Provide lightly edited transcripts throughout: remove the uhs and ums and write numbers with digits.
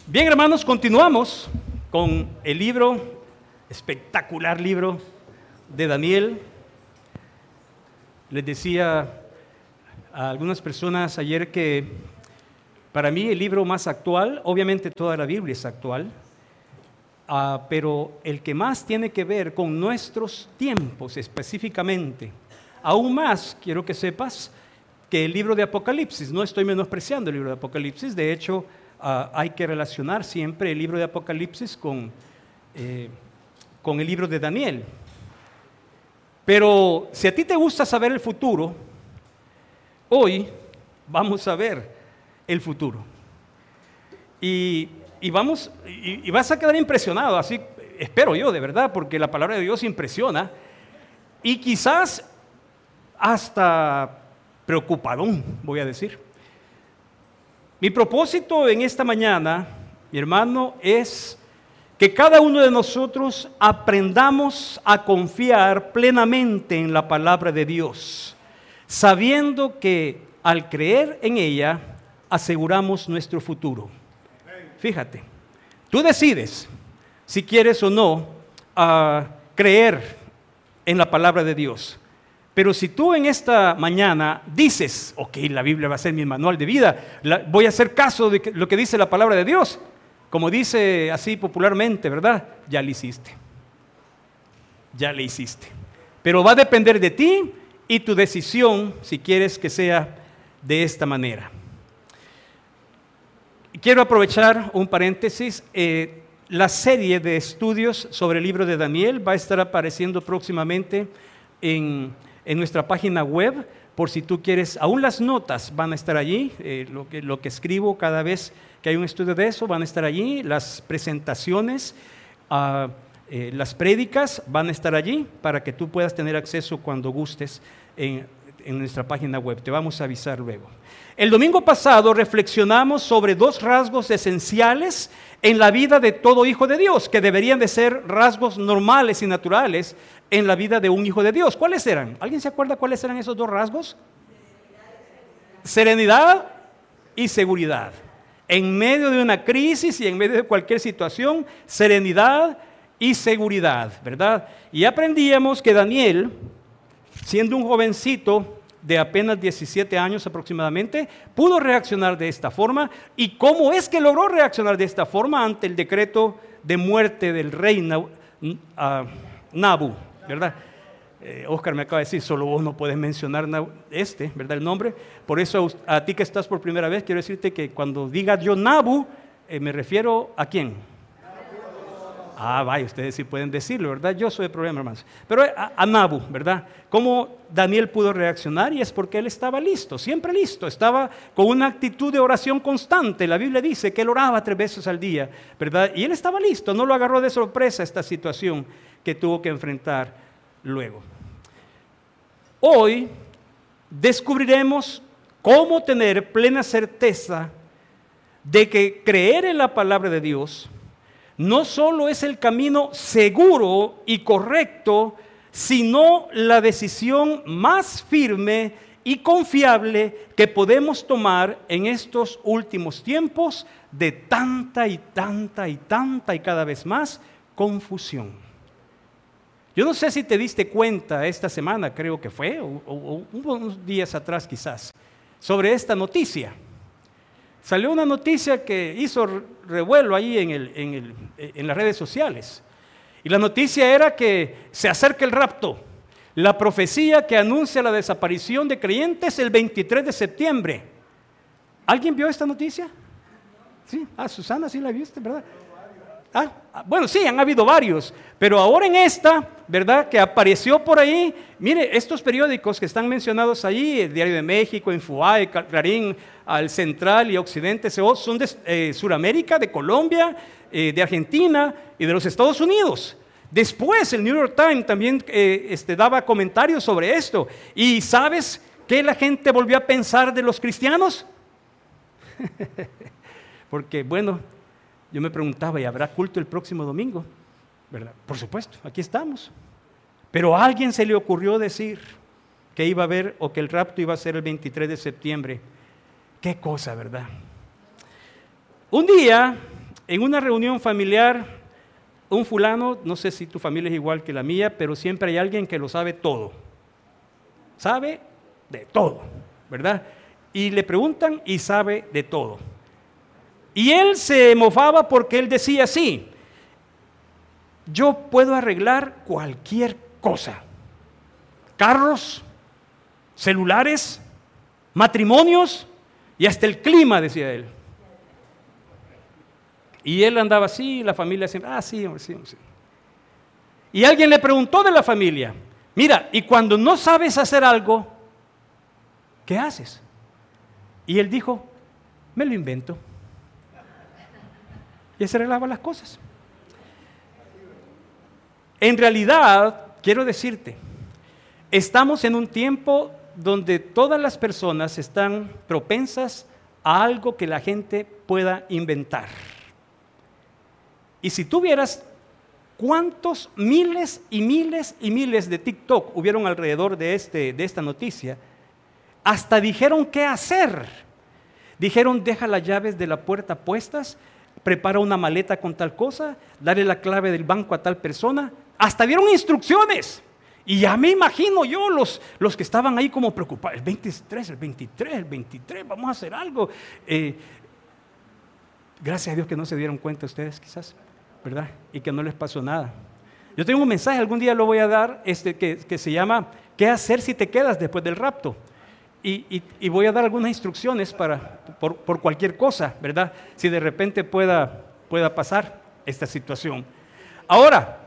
Bien, hermanos, continuamos con el libro, espectacular libro de Daniel. Les decía a algunas personas ayer que para mí el libro más actual, obviamente toda la Biblia es actual, pero el que más tiene que ver con nuestros tiempos específicamente, aún más quiero que sepas que el libro de Apocalipsis, no estoy menospreciando el libro de Apocalipsis, de hecho hay que relacionar siempre el libro de Apocalipsis con el libro de Daniel. Pero si a ti te gusta saber el futuro, hoy vamos a ver el futuro. Y vas a quedar impresionado, así espero yo de verdad, porque la palabra de Dios impresiona y quizás hasta preocupadón, voy a decir. Mi propósito en esta mañana, mi hermano, es que cada uno de nosotros aprendamos a confiar plenamente en la palabra de Dios, sabiendo que al creer en ella aseguramos nuestro futuro. Fíjate, tú decides si quieres o no creer en la palabra de Dios. Pero si tú en esta mañana dices, ok, la Biblia va a ser mi manual de vida, voy a hacer caso de lo que dice la palabra de Dios, como dice así popularmente, ¿verdad? Ya le hiciste. Ya le hiciste. Pero va a depender de ti y tu decisión si quieres que sea de esta manera. Quiero aprovechar un paréntesis. La serie de estudios sobre el libro de Daniel va a estar apareciendo próximamente en nuestra página web, por si tú quieres, aún las notas van a estar allí, lo que escribo cada vez que hay un estudio de eso, van a estar allí, las presentaciones, las prédicas van a estar allí, para que tú puedas tener acceso cuando gustes en nuestra página web, te vamos a avisar luego. El domingo pasado reflexionamos sobre dos rasgos esenciales en la vida de todo hijo de Dios, que deberían de ser rasgos normales y naturales en la vida de un hijo de Dios. ¿Cuáles eran? ¿Alguien se acuerda cuáles eran esos dos rasgos? Serenidad y seguridad. En medio de una crisis y en medio de cualquier situación, serenidad y seguridad, ¿verdad? Y aprendíamos que Daniel, siendo un jovencito de apenas 17 años aproximadamente, pudo reaccionar de esta forma. ¿Y cómo es que logró reaccionar de esta forma ante el decreto de muerte del rey Nabu, ¿verdad? Oscar me acaba de decir, solo vos no puedes mencionar ¿verdad? El nombre. Por eso a ti que estás por primera vez, quiero decirte que cuando diga yo Nabu, me refiero ¿a quién? Vaya, ustedes sí pueden decirlo, ¿verdad? Yo soy el problema, hermanos. Pero a Nabu, ¿verdad? ¿Cómo Daniel pudo reaccionar? Y es porque él estaba listo, siempre listo. Estaba con una actitud de oración constante. La Biblia dice que él oraba 3 veces al día, ¿verdad? Y él estaba listo, no lo agarró de sorpresa esta situación que tuvo que enfrentar luego. Hoy descubriremos cómo tener plena certeza de que creer en la palabra de Dios no solo es el camino seguro y correcto, sino la decisión más firme y confiable que podemos tomar en estos últimos tiempos de tanta y cada vez más confusión. Yo no sé si te diste cuenta esta semana, creo que fue, o unos días atrás quizás, sobre esta noticia. Salió una noticia que hizo revuelo ahí en las redes sociales. Y la noticia era que se acerca el rapto. La profecía que anuncia la desaparición de creyentes el 23 de septiembre. ¿Alguien vio esta noticia? Sí, Susana, sí la viste, ¿verdad? Bueno, sí, han habido varios, pero ahora en esta, ¿verdad?, que apareció por ahí, mire, estos periódicos que están mencionados ahí, el Diario de México, Infobae, Clarín, al Central y Occidente, son de Sudamérica, de Colombia, de Argentina y de los Estados Unidos. Después el New York Times también daba comentarios sobre esto. ¿Y sabes qué la gente volvió a pensar de los cristianos? Porque, bueno, yo me preguntaba, ¿y habrá culto el próximo domingo? ¿Verdad? Por supuesto, aquí estamos. Pero a alguien se le ocurrió decir que iba a haber, o que el rapto iba a ser el 23 de septiembre. Qué cosa, ¿verdad? Un día en una reunión familiar, un fulano, no sé si tu familia es igual que la mía, pero siempre hay alguien que lo sabe todo. Sabe de todo, ¿verdad? Y le preguntan y sabe de todo. Y él se mofaba porque él decía así: yo puedo arreglar cualquier cosa. Carros, celulares, matrimonios y hasta el clima, decía él. Y él andaba así, y la familia siempre, sí, hombre, sí, hombre, sí. Y alguien le preguntó de la familia: mira, y cuando no sabes hacer algo, ¿qué haces? Y él dijo: me lo invento. Y se arreglaban las cosas. En realidad, quiero decirte, estamos en un tiempo donde todas las personas están propensas a algo que la gente pueda inventar. Y si tú vieras cuántos miles y miles y miles de TikTok hubieron alrededor de esta noticia, hasta dijeron qué hacer. Dijeron: deja las llaves de la puerta puestas, prepara una maleta con tal cosa, dale la clave del banco a tal persona. Hasta dieron instrucciones. Y ya me imagino yo los que estaban ahí como preocupados: el 23, el 23, el 23, vamos a hacer algo. Gracias a Dios que no se dieron cuenta ustedes quizás, ¿verdad? Y que no les pasó nada. Yo tengo un mensaje, algún día lo voy a dar, que se llama ¿qué hacer si te quedas después del rapto? Y voy a dar algunas instrucciones por cualquier cosa, ¿verdad? Si de repente pueda pasar esta situación. Ahora,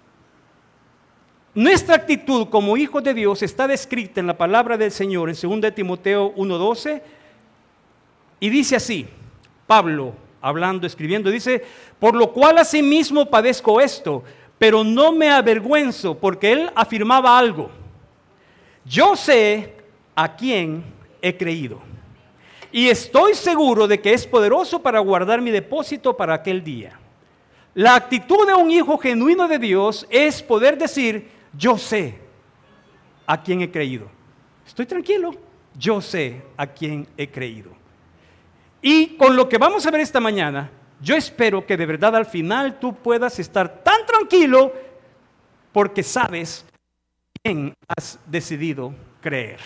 nuestra actitud como hijos de Dios está descrita en la palabra del Señor en 2 Timoteo 1:12, y dice así, Pablo hablando, escribiendo, dice: por lo cual asimismo padezco esto, pero no me avergüenzo, porque él afirmaba algo: yo sé a quién he creído, y estoy seguro de que es poderoso para guardar mi depósito para aquel día. La actitud de un hijo genuino de Dios es poder decir: yo sé a quién he creído. Estoy tranquilo, yo sé a quién he creído. Y con lo que vamos a ver esta mañana, yo espero que de verdad al final tú puedas estar tan tranquilo porque sabes quién has decidido creer.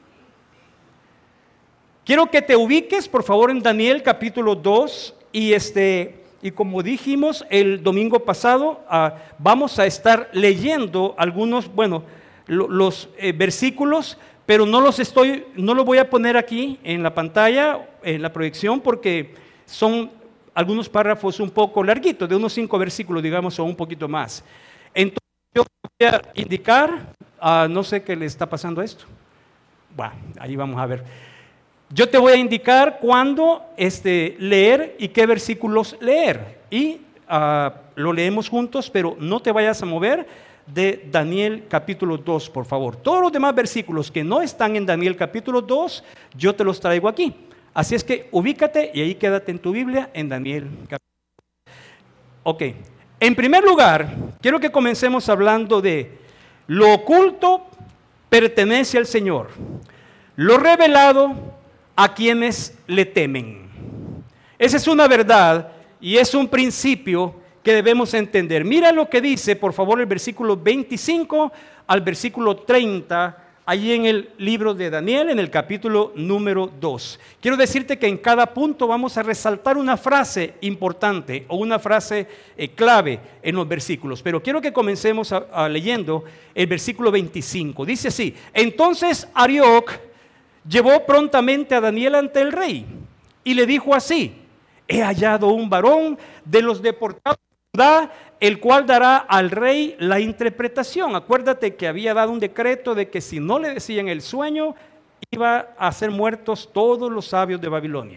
Quiero que te ubiques, por favor, en Daniel capítulo 2 y como dijimos el domingo pasado, vamos a estar leyendo algunos, los versículos, pero no los voy a poner aquí en la pantalla, en la proyección, porque son algunos párrafos un poco larguitos, de unos 5 versículos, digamos, o un poquito más. Entonces yo voy a indicar, no sé qué le está pasando a esto. Bueno, ahí vamos a ver. Yo te voy a indicar cuándo leer y qué versículos leer. Y lo leemos juntos, pero no te vayas a mover de Daniel capítulo 2, por favor. Todos los demás versículos que no están en Daniel capítulo 2, yo te los traigo aquí. Así es que ubícate y ahí quédate en tu Biblia en Daniel capítulo 2. Ok, en primer lugar, quiero que comencemos hablando de lo oculto pertenece al Señor, lo revelado a quienes le temen. Esa es una verdad y es un principio que debemos entender. Mira lo que dice, por favor, el versículo 25 al versículo 30, allí en el libro de Daniel, en el capítulo número 2. Quiero decirte que en cada punto vamos a resaltar una frase importante o una frase clave en los versículos, pero quiero que comencemos leyendo el versículo 25. Dice así: entonces Arioc llevó prontamente a Daniel ante el rey y le dijo así: he hallado un varón de los deportados de Judá, el cual dará al rey la interpretación. Acuérdate que había dado un decreto de que si no le decían el sueño, iba a ser muertos todos los sabios de Babilonia.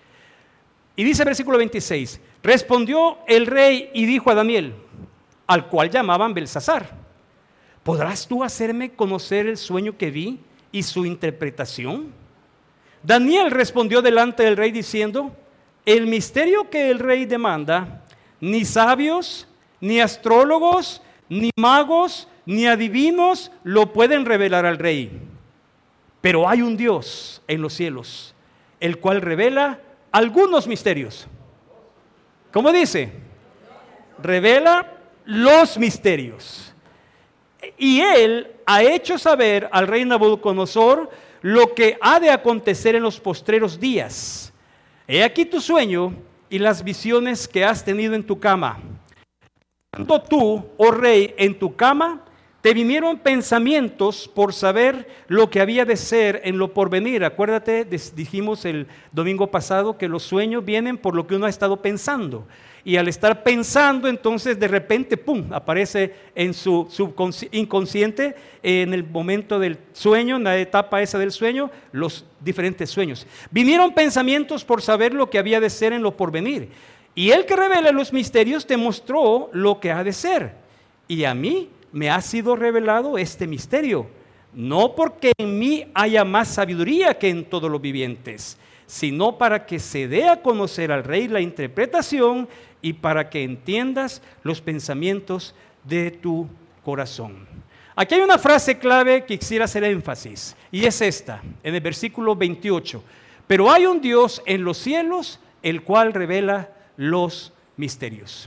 Y dice el versículo 26, respondió el rey y dijo a Daniel, al cual llamaban Belsasar: ¿podrás tú hacerme conocer el sueño que vi y su interpretación? Daniel respondió delante del rey diciendo: el misterio que el rey demanda, ni sabios, ni astrólogos, ni magos, ni adivinos lo pueden revelar al rey. Pero hay un Dios en los cielos, el cual revela algunos misterios. ¿Cómo dice? Revela los misterios. Y él ha hecho saber al rey Nabucodonosor lo que ha de acontecer en los postreros días. He aquí tu sueño y las visiones que has tenido en tu cama. Cuando tú, oh rey, en tu cama, te vinieron pensamientos por saber lo que había de ser en lo porvenir. Acuérdate, dijimos el domingo pasado que los sueños vienen por lo que uno ha estado pensando. Y al estar pensando, entonces de repente, ¡pum!, aparece en su inconsciente, en el momento del sueño, en la etapa esa del sueño, los diferentes sueños. Vinieron pensamientos por saber lo que había de ser en lo porvenir. Y el que revela los misterios te mostró lo que ha de ser. Y a mí me ha sido revelado este misterio, no porque en mí haya más sabiduría que en todos los vivientes, sino para que se dé a conocer al rey la interpretación y para que entiendas los pensamientos de tu corazón. Aquí hay una frase clave que quisiera hacer énfasis, y es esta, en el versículo 28. Pero hay un Dios en los cielos, el cual revela los misterios.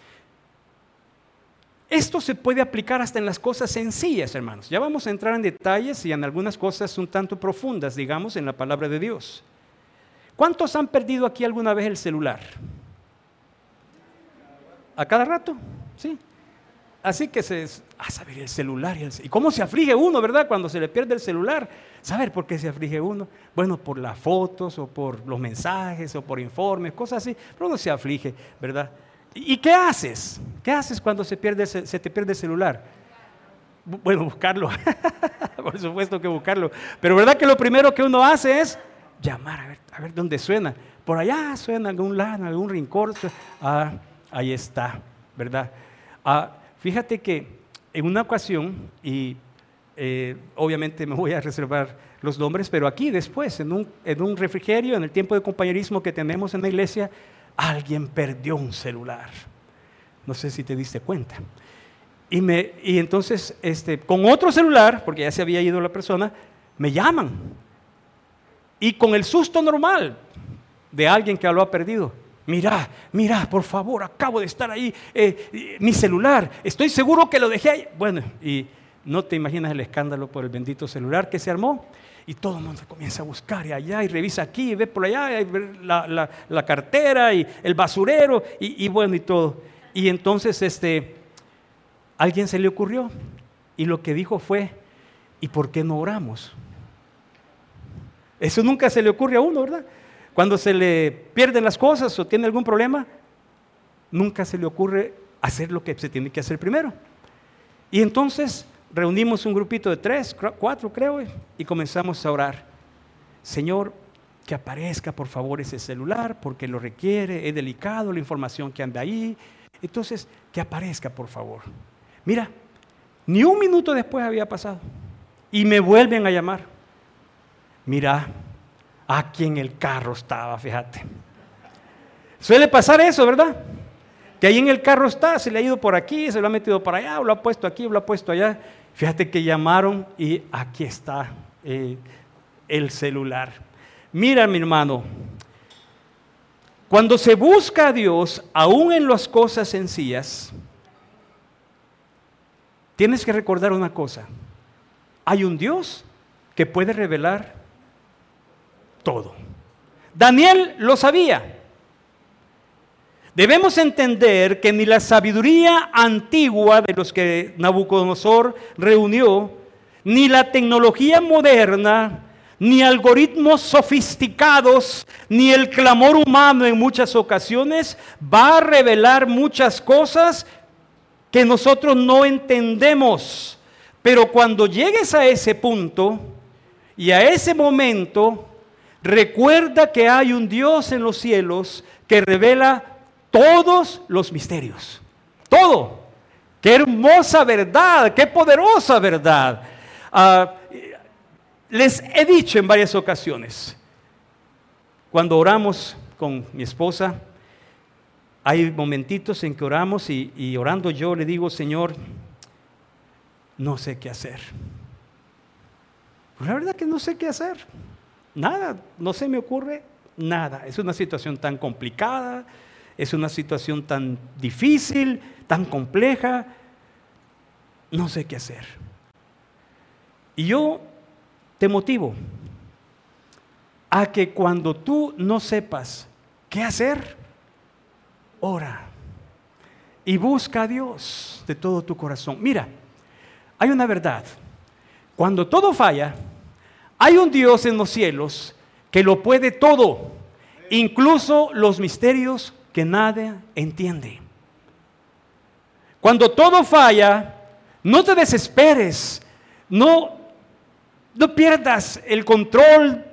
Esto se puede aplicar hasta en las cosas sencillas, hermanos. Ya vamos a entrar en detalles y en algunas cosas un tanto profundas, digamos, en la palabra de Dios. ¿Cuántos han perdido aquí alguna vez el celular? ¿A cada rato? Sí. Así que saber el celular. ¿Y cómo se aflige uno, verdad? Cuando se le pierde el celular. ¿Saber por qué se aflige uno? Bueno, por las fotos o por los mensajes o por informes, cosas así. Pero uno se aflige, ¿verdad? ¿Y qué haces? ¿Qué haces cuando se te pierde el celular? Bueno, buscarlo. Por supuesto que buscarlo. Pero ¿verdad que lo primero que uno hace es llamar a ver dónde suena? Por allá suena en algún lado, en algún rincón. Ahí está, ¿verdad? Fíjate que en una ocasión, y obviamente me voy a reservar los nombres, pero aquí después, en un refrigerio, en el tiempo de compañerismo que tenemos en la iglesia, alguien perdió un celular. No sé si te diste cuenta. Y entonces, con otro celular, porque ya se había ido la persona, me llaman. Y con el susto normal de alguien que lo ha perdido. Mira, por favor, acabo de estar ahí, mi celular, estoy seguro que lo dejé ahí. Bueno, y no te imaginas el escándalo por el bendito celular que se armó. Y todo el mundo comienza a buscar y allá, y revisa aquí, y ve por allá, y ve la cartera, y el basurero, y bueno, y todo. Y entonces alguien se le ocurrió, y lo que dijo fue, ¿y por qué no oramos? Eso nunca se le ocurre a uno, ¿verdad? Cuando se le pierden las cosas o tiene algún problema, nunca se le ocurre hacer lo que se tiene que hacer primero. Y entonces reunimos un grupito de 3, 4 creo, y comenzamos a orar. Señor, que aparezca por favor ese celular, porque lo requiere, es delicado la información que anda ahí. Entonces, que aparezca por favor. Mira, ni un minuto después había pasado, y me vuelven a llamar. Mira, aquí en el carro estaba, fíjate. Suele pasar eso, ¿verdad? Que ahí en el carro está, se le ha ido por aquí, se lo ha metido para allá, o lo ha puesto aquí, o lo ha puesto allá. Fíjate que llamaron y aquí está el celular. Mira, mi hermano, cuando se busca a Dios, aún en las cosas sencillas, tienes que recordar una cosa. Hay un Dios que puede revelar todo. Daniel lo sabía. Debemos entender que ni la sabiduría antigua de los que Nabucodonosor reunió, ni la tecnología moderna, ni algoritmos sofisticados, ni el clamor humano en muchas ocasiones va a revelar muchas cosas que nosotros no entendemos. Pero cuando llegues a ese punto y a ese momento, recuerda que hay un Dios en los cielos que revela todos los misterios. Todo. Qué hermosa verdad, qué poderosa verdad. Les he dicho en varias ocasiones, cuando oramos con mi esposa, hay momentitos en que oramos y orando yo le digo, Señor, no sé qué hacer. Pues la verdad que no sé qué hacer. Nada, no se me ocurre nada. Es una situación tan complicada, es una situación tan difícil, tan compleja, no sé qué hacer. Y yo te motivo a que cuando tú no sepas qué hacer, ora y busca a Dios de todo tu corazón. Mira, hay una verdad. Cuando todo falla, hay un Dios en los cielos que lo puede todo, incluso los misterios que nadie entiende. Cuando todo falla, no te desesperes, no pierdas el control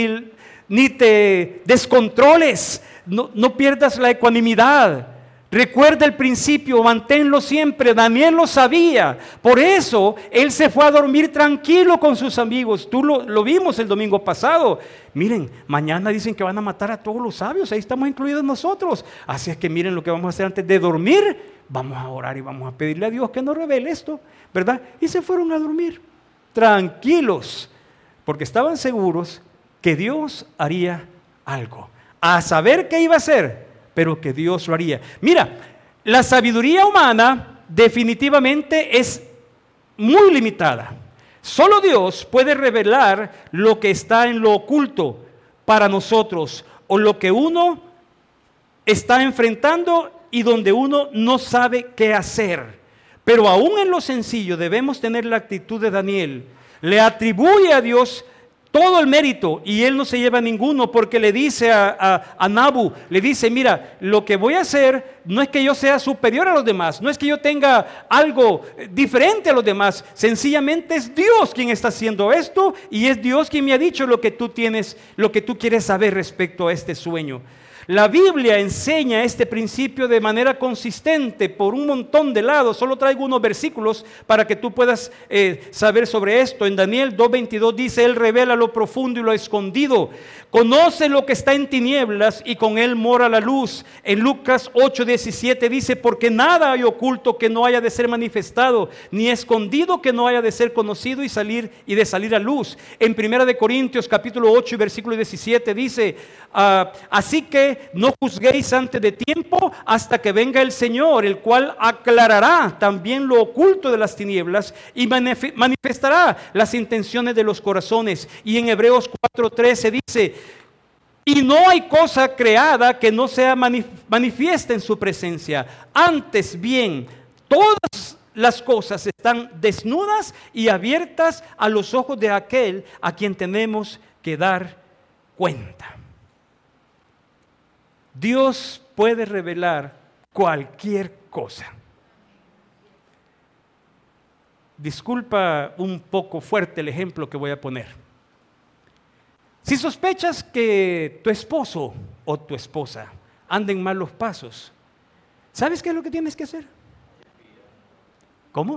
ni te descontroles, no pierdas la ecuanimidad. Recuerda el principio, manténlo siempre. Daniel lo sabía, por eso él se fue a dormir tranquilo con sus amigos. Tú lo vimos el domingo pasado. Miren, mañana dicen que van a matar a todos los sabios, ahí estamos incluidos nosotros. Así es que miren lo que vamos a hacer antes de dormir. Vamos a orar y vamos a pedirle a Dios que nos revele esto, ¿verdad? Y se fueron a dormir tranquilos, porque estaban seguros que Dios haría algo. A saber qué iba a hacer, pero que Dios lo haría. Mira, la sabiduría humana definitivamente es muy limitada. Solo Dios puede revelar lo que está en lo oculto para nosotros, o lo que uno está enfrentando y donde uno no sabe qué hacer. Pero aún en lo sencillo debemos tener la actitud de Daniel. Le atribuye a Dios todo el mérito y él no se lleva ninguno, porque le dice a Nabu, le dice: mira, lo que voy a hacer no es que yo sea superior a los demás, no es que yo tenga algo diferente a los demás, sencillamente es Dios quien está haciendo esto, y es Dios quien me ha dicho lo que tú tienes, lo que tú quieres saber respecto a este sueño. La Biblia enseña este principio de manera consistente por un montón de lados. Solo traigo unos versículos para que tú puedas saber sobre esto. En Daniel 2:22 dice: Él revela lo profundo y lo escondido, conoce lo que está en tinieblas y con Él mora la luz. En Lucas 8:17 dice: porque nada hay oculto que no haya de ser manifestado, ni escondido que no haya de ser conocido y de salir a luz. En 1 de Corintios capítulo 8 y versículo 17 dice: así que no juzguéis antes de tiempo, hasta que venga el Señor, el cual aclarará también lo oculto de las tinieblas y manifestará las intenciones de los corazones. Y en Hebreos 4:13 dice: y no hay cosa creada que no sea manifiesta en su presencia. Antes bien, todas las cosas están desnudas y abiertas a los ojos de aquel a quien tenemos que dar cuenta. Dios puede revelar cualquier cosa. Disculpa un poco fuerte el ejemplo que voy a poner. Si sospechas que tu esposo o tu esposa anda en malos pasos, ¿sabes qué es lo que tienes que hacer? ¿Cómo?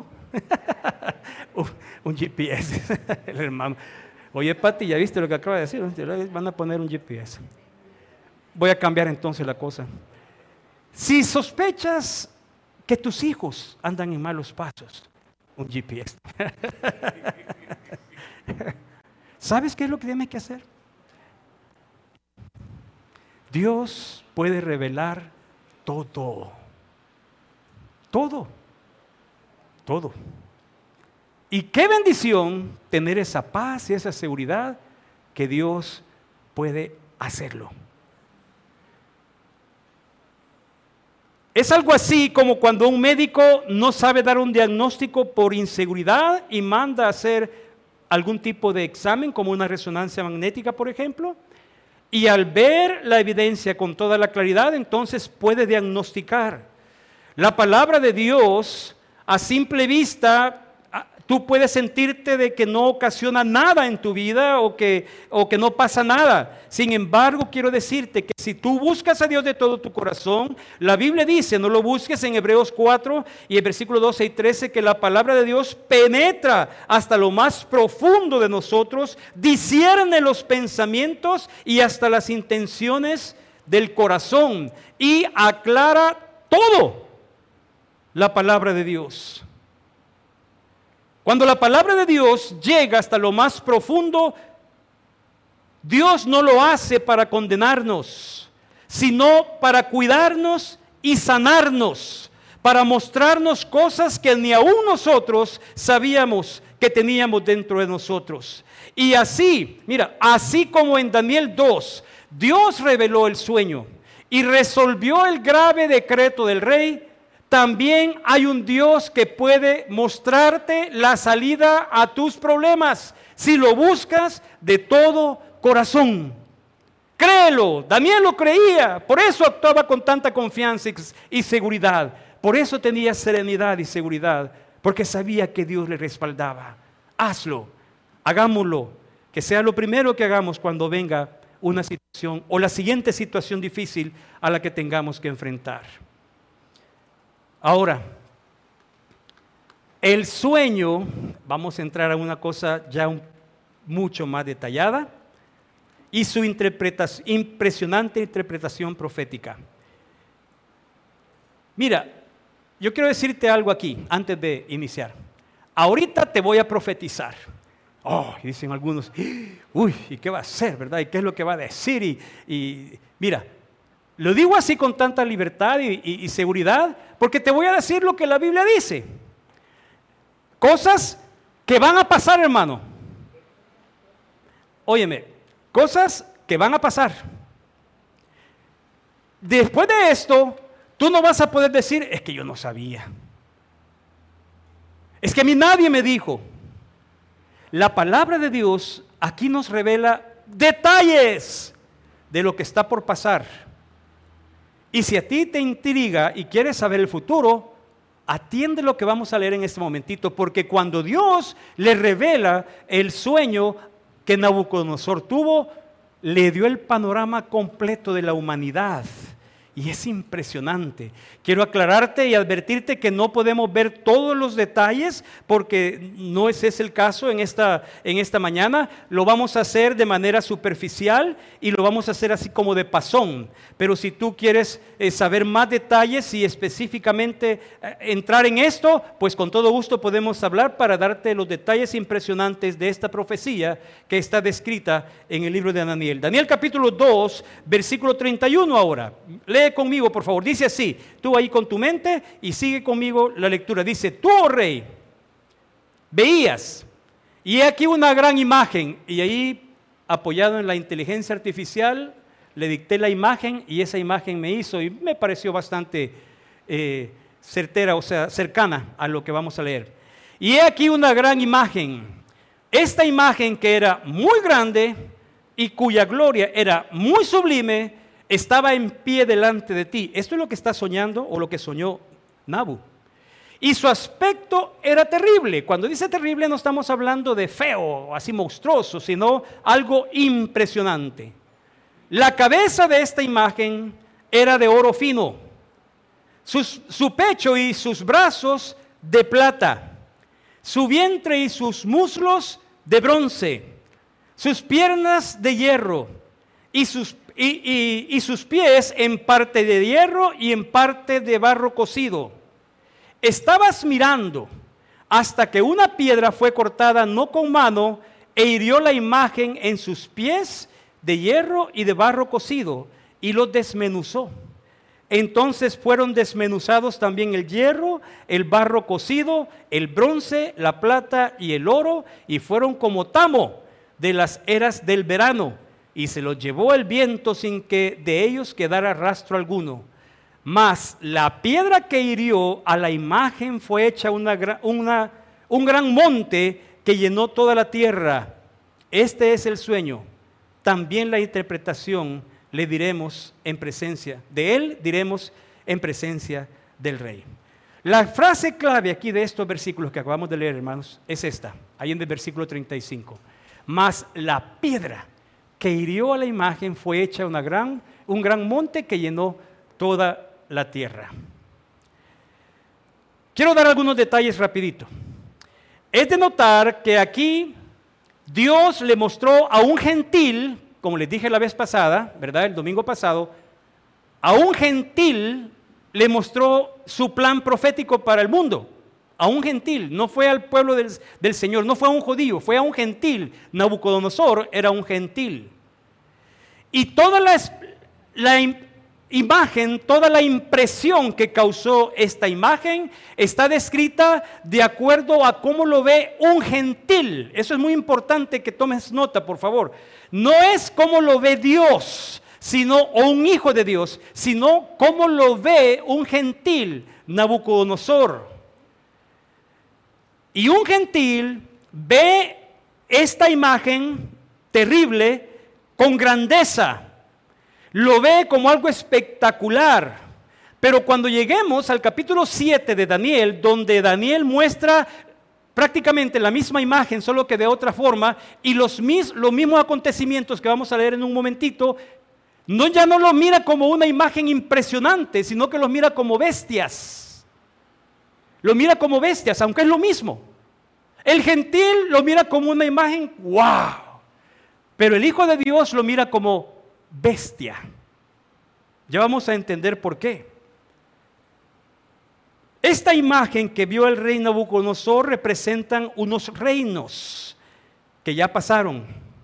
Un GPS. El hermano. Oye, Pati, ¿ya viste lo que acaba de decir? Van a poner un GPS. Voy a cambiar entonces la cosa. Si sospechas que tus hijos andan en malos pasos, un GPS. ¿Sabes qué es lo que tienes que hacer? Dios puede revelar todo. Todo. Todo. Y qué bendición tener esa paz y esa seguridad que Dios puede hacerlo. Es algo así como cuando un médico no sabe dar un diagnóstico por inseguridad y manda a hacer algún tipo de examen, como una resonancia magnética, por ejemplo, y al ver la evidencia con toda la claridad, entonces puede diagnosticar. La palabra de Dios, a simple vista, tú puedes sentirte de que no ocasiona nada en tu vida o que no pasa nada. Sin embargo, quiero decirte que si tú buscas a Dios de todo tu corazón, la Biblia dice, no lo busques, en Hebreos 4 y el versículo 12 y 13, que la palabra de Dios penetra hasta lo más profundo de nosotros, discierne los pensamientos y hasta las intenciones del corazón y aclara todo. La palabra de Dios. Cuando la palabra de Dios llega hasta lo más profundo, Dios no lo hace para condenarnos, sino para cuidarnos y sanarnos, para mostrarnos cosas que ni aún nosotros sabíamos que teníamos dentro de nosotros. Y así, mira, así como en Daniel 2, Dios reveló el sueño y resolvió el grave decreto del rey, también hay un Dios que puede mostrarte la salida a tus problemas si lo buscas de todo corazón. Créelo, Daniel lo creía, por eso actuaba con tanta confianza y seguridad. Por eso tenía serenidad y seguridad, porque sabía que Dios le respaldaba. Hazlo, hagámoslo, que sea lo primero que hagamos cuando venga una situación o la siguiente situación difícil a la que tengamos que enfrentar. Ahora, el sueño, vamos a entrar a una cosa ya mucho más detallada, y su impresionante interpretación profética. Mira, yo quiero decirte algo aquí antes de iniciar. Ahorita te voy a profetizar. Oh, y dicen algunos, uy, ¿y qué va a hacer, verdad? ¿Y qué es lo que va a decir? Y mira, lo digo así con tanta libertad y seguridad, porque te voy a decir lo que la Biblia dice. Cosas que van a pasar, hermano. Óyeme, cosas que van a pasar. Después de esto, tú no vas a poder decir, es que yo no sabía. Es que a mí nadie me dijo. La palabra de Dios aquí nos revela detalles de lo que está por pasar. Y si a ti te intriga y quieres saber el futuro, atiende lo que vamos a leer en este momentito, porque cuando Dios le revela el sueño que Nabucodonosor tuvo, le dio el panorama completo de la humanidad. Y es impresionante. Quiero aclararte y advertirte que no podemos ver todos los detalles porque no ese es el caso en esta mañana. Lo vamos a hacer de manera superficial y lo vamos a hacer así como de pasón. Pero si tú quieres saber más detalles y específicamente entrar en esto, pues con todo gusto podemos hablar para darte los detalles impresionantes de esta profecía que está descrita en el libro de Daniel. Daniel capítulo 2, versículo 31 ahora. Lee conmigo, por favor. Dice así, tú ahí con tu mente y sigue conmigo la lectura. Dice, tú, oh rey, veías, y he aquí una gran imagen. Y ahí, apoyado en la inteligencia artificial, le dicté la imagen y esa imagen me hizo y me pareció bastante certera, o sea, cercana a lo que vamos a leer. Y he aquí una gran imagen. Esta imagen que era muy grande y cuya gloria era muy sublime, estaba en pie delante de ti. Esto es lo que está soñando o lo que soñó Nabu. Y su aspecto era terrible. Cuando dice terrible no estamos hablando de feo, así monstruoso, sino algo impresionante. La cabeza de esta imagen era de oro fino. Su pecho y sus brazos de plata. Su vientre y sus muslos de bronce. Sus piernas de hierro. Y sus pies en parte de hierro y en parte de barro cocido. Estabas mirando hasta que una piedra fue cortada no con mano e hirió la imagen en sus pies de hierro y de barro cocido y los desmenuzó. Entonces fueron desmenuzados también el hierro, el barro cocido, el bronce, la plata y el oro, y fueron como tamo de las eras del verano. Y se los llevó el viento sin que de ellos quedara rastro alguno. Mas la piedra que hirió a la imagen fue hecha un gran monte que llenó toda la tierra. Este es el sueño. También la interpretación le diremos en presencia de él, diremos en presencia del rey. La frase clave aquí de estos versículos que acabamos de leer, hermanos, es esta, ahí en el versículo 35. Mas la piedra que hirió a la imagen fue hecha un gran monte que llenó toda la tierra. Quiero dar algunos detalles rapidito. Es de notar que aquí Dios le mostró a un gentil, como les dije la vez pasada, ¿verdad? El domingo pasado, a un gentil le mostró su plan profético para el mundo. A un gentil, no fue al pueblo del Señor, no fue a un judío, fue a un gentil. Nabucodonosor era un gentil. Y toda imagen, toda la impresión que causó esta imagen está descrita de acuerdo a cómo lo ve un gentil. Eso es muy importante que tomes nota, por favor. No es cómo lo ve Dios, o un hijo de Dios, sino cómo lo ve un gentil, Nabucodonosor. Y un gentil ve esta imagen terrible con grandeza. Lo ve como algo espectacular. Pero cuando lleguemos al capítulo 7 de Daniel, donde Daniel muestra prácticamente la misma imagen, solo que de otra forma, y los mismos acontecimientos que vamos a leer en un momentito, ya no lo mira como una imagen impresionante, sino que los mira como bestias. Lo mira como bestias, aunque es lo mismo. El gentil lo mira como una imagen, ¡wow! Pero el Hijo de Dios lo mira como bestia. Ya vamos a entender por qué. Esta imagen que vio el rey Nabucodonosor representan unos reinos que ya pasaron.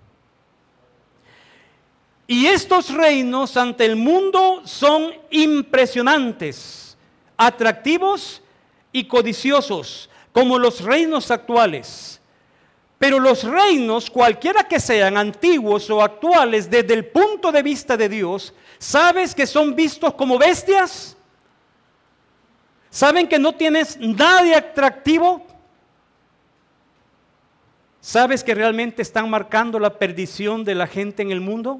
Y estos reinos ante el mundo son impresionantes, atractivos y codiciosos, como los reinos actuales. Pero los reinos, cualquiera que sean, antiguos o actuales, desde el punto de vista de Dios, ¿sabes que son vistos como bestias? ¿Saben que no tienes nada de atractivo? ¿Sabes que realmente están marcando la perdición de la gente en el mundo?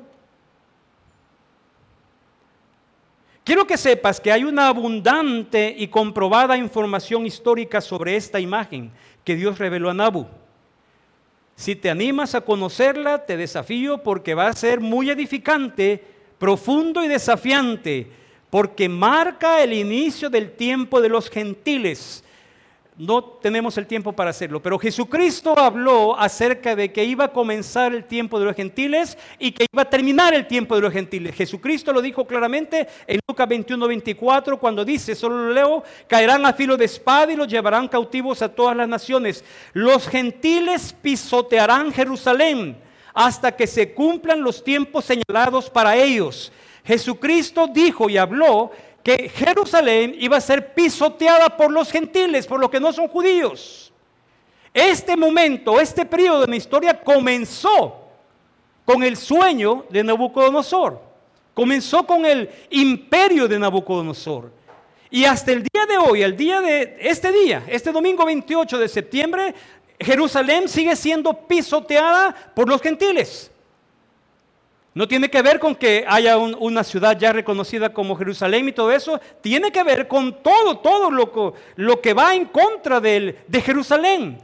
Quiero que sepas que hay una abundante y comprobada información histórica sobre esta imagen que Dios reveló a Nabu. Si te animas a conocerla, te desafío porque va a ser muy edificante, profundo y desafiante, porque marca el inicio del tiempo de los gentiles. No tenemos el tiempo para hacerlo, pero Jesucristo habló acerca de que iba a comenzar el tiempo de los gentiles y que iba a terminar el tiempo de los gentiles. Jesucristo lo dijo claramente en Lucas 21:24 cuando dice, solo lo leo, caerán a filo de espada y los llevarán cautivos a todas las naciones. Los gentiles pisotearán Jerusalén hasta que se cumplan los tiempos señalados para ellos. Jesucristo dijo y habló que Jerusalén iba a ser pisoteada por los gentiles, por los que no son judíos. Este momento, este periodo de la historia comenzó con el sueño de Nabucodonosor. Comenzó con el imperio de Nabucodonosor. Y hasta el día de hoy, este domingo 28 de septiembre, Jerusalén sigue siendo pisoteada por los gentiles. No tiene que ver con que haya una ciudad ya reconocida como Jerusalén y todo eso. Tiene que ver con todo lo que va en contra de Jerusalén.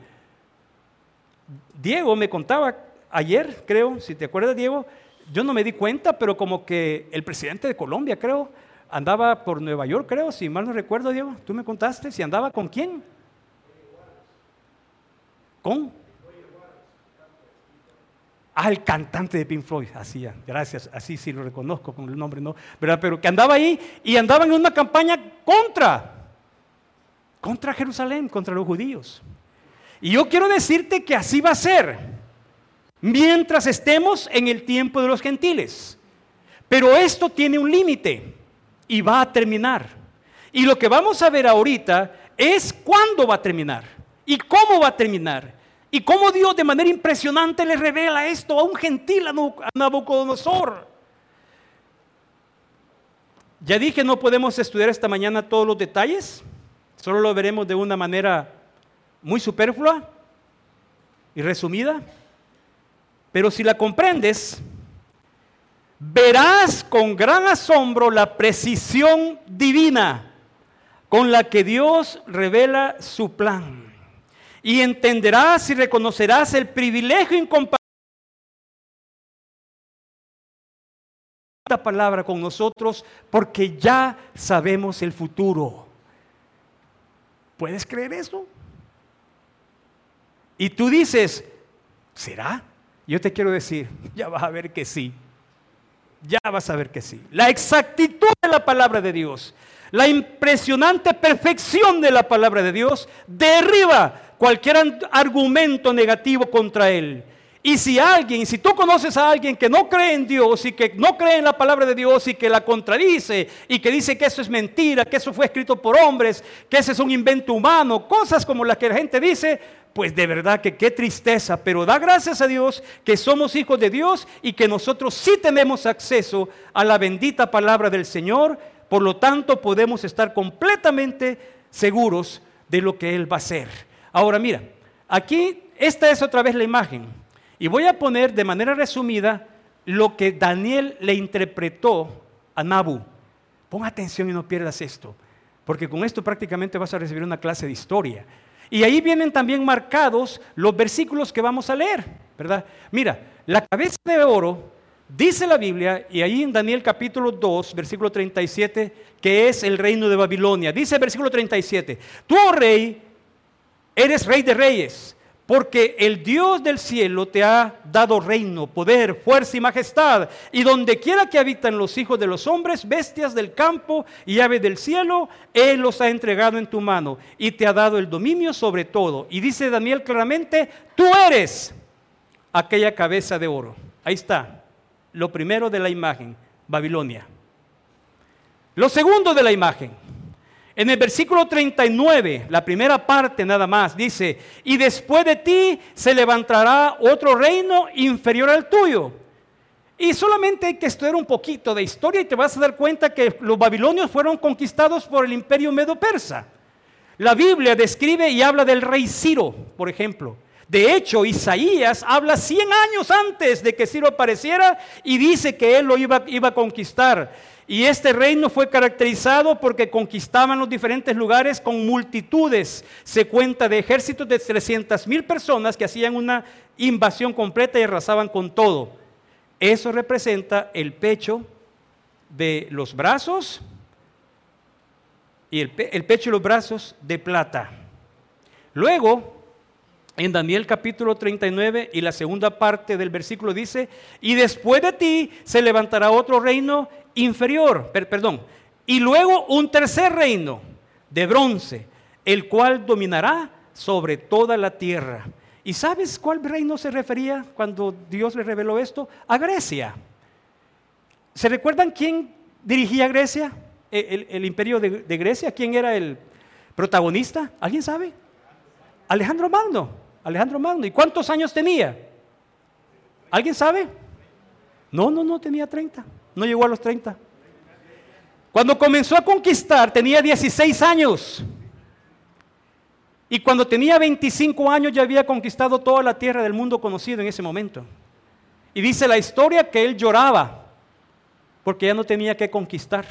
Diego me contaba ayer, creo, si te acuerdas, Diego, yo no me di cuenta, pero como que el presidente de Colombia, creo, andaba por Nueva York, creo, si mal no recuerdo, Diego. ¿Tú me contaste si andaba con quién? ¿Con? El cantante de Pink Floyd, así, gracias, así sí lo reconozco con el nombre, ¿no? ¿Verdad? Pero que andaba ahí y andaba en una campaña contra Jerusalén, contra los judíos. Y yo quiero decirte que así va a ser, mientras estemos en el tiempo de los gentiles. Pero esto tiene un límite y va a terminar. Y lo que vamos a ver ahorita es cuándo va a terminar y cómo va a terminar. Y cómo Dios de manera impresionante le revela esto a un gentil, a Nabucodonosor. Ya dije, no podemos estudiar esta mañana todos los detalles. Solo lo veremos de una manera muy superflua y resumida. Pero si la comprendes, verás con gran asombro la precisión divina con la que Dios revela su plan. Y entenderás y reconocerás el privilegio incomparable de esta palabra con nosotros, porque ya sabemos el futuro. ¿Puedes creer eso? Y tú dices, ¿será? Yo te quiero decir, ya vas a ver que sí. Ya vas a ver que sí. La exactitud de la palabra de Dios, la impresionante perfección de la palabra de Dios derriba cualquier argumento negativo contra él. Y si tú conoces a alguien que no cree en Dios y que no cree en la palabra de Dios y que la contradice y que dice que eso es mentira, que eso fue escrito por hombres, que ese es un invento humano, cosas como las que la gente dice, pues de verdad que qué tristeza, pero da gracias a Dios que somos hijos de Dios y que nosotros sí tenemos acceso a la bendita palabra del Señor, por lo tanto podemos estar completamente seguros de lo que Él va a hacer. Ahora mira, aquí esta es otra vez la imagen. Y voy a poner de manera resumida lo que Daniel le interpretó a Nabu. Pon atención y no pierdas esto, porque con esto prácticamente vas a recibir una clase de historia. Y ahí vienen también marcados los versículos que vamos a leer, ¿verdad? Mira, la cabeza de oro, dice la Biblia, y ahí en Daniel capítulo 2, versículo 37, que es el reino de Babilonia. Dice el versículo 37, tú, oh rey, eres rey de reyes, porque el Dios del cielo te ha dado reino, poder, fuerza y majestad. Y donde quiera que habitan los hijos de los hombres, bestias del campo y aves del cielo, Él los ha entregado en tu mano y te ha dado el dominio sobre todo. Y dice Daniel claramente, tú eres aquella cabeza de oro. Ahí está, lo primero de la imagen, Babilonia. Lo segundo de la imagen. En el versículo 39, la primera parte nada más, dice, y después de ti se levantará otro reino inferior al tuyo. Y solamente hay que estudiar un poquito de historia y te vas a dar cuenta que los babilonios fueron conquistados por el imperio medo-persa. La Biblia describe y habla del rey Ciro, por ejemplo. De hecho, Isaías habla 100 años antes de que Ciro apareciera y dice que él lo iba a conquistar. Y este reino fue caracterizado porque conquistaban los diferentes lugares con multitudes. Se cuenta de ejércitos de 300,000 personas que hacían una invasión completa y arrasaban con todo. Eso representa el pecho de los brazos y el pecho y los brazos de plata. Luego, en Daniel capítulo 39 y la segunda parte del versículo dice, y después de ti se levantará otro reino inferior, y luego un tercer reino de bronce, el cual dominará sobre toda la tierra. ¿Y sabes cuál reino se refería cuando Dios le reveló esto? A Grecia. ¿Se recuerdan quién dirigía Grecia? El imperio de Grecia. ¿Quién era el protagonista? ¿Alguien sabe? Alejandro Magno. ¿Y cuántos años tenía? ¿Alguien sabe? No, tenía 30. No llegó a los 30. Cuando comenzó a conquistar tenía 16 años. Y cuando tenía 25 años ya había conquistado toda la tierra del mundo conocido en ese momento. Y dice la historia que él lloraba porque ya no tenía que conquistar.